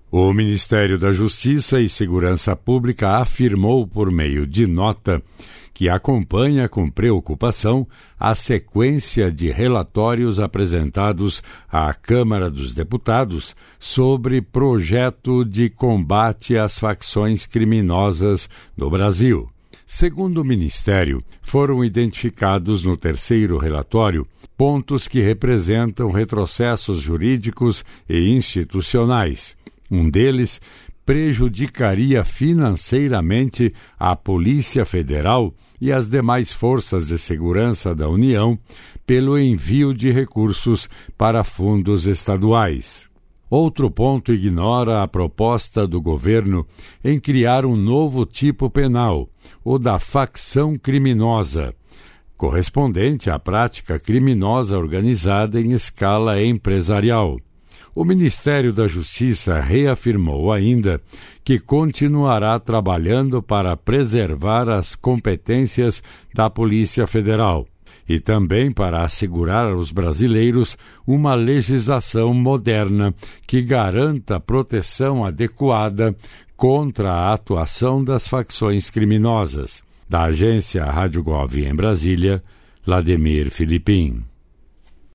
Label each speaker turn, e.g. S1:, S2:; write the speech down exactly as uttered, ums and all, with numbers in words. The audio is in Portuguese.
S1: O Ministério da Justiça e Segurança Pública afirmou por meio de nota que acompanha com preocupação a sequência de relatórios apresentados à Câmara dos Deputados sobre projeto de combate às facções criminosas no Brasil. Segundo o Ministério, foram identificados no terceiro relatório pontos que representam retrocessos jurídicos e institucionais. Um deles prejudicaria financeiramente a Polícia Federal e as demais forças de segurança da União pelo envio de recursos para fundos estaduais. Outro ponto ignora a proposta do governo em criar um novo tipo penal, o da facção criminosa, correspondente à prática criminosa organizada em escala empresarial. O Ministério da Justiça reafirmou ainda que continuará trabalhando para preservar as competências da Polícia Federal e também para assegurar aos brasileiros uma legislação moderna que garanta proteção adequada contra a atuação das facções criminosas. Da agência Rádio Gov em Brasília, Vladimir Filipim.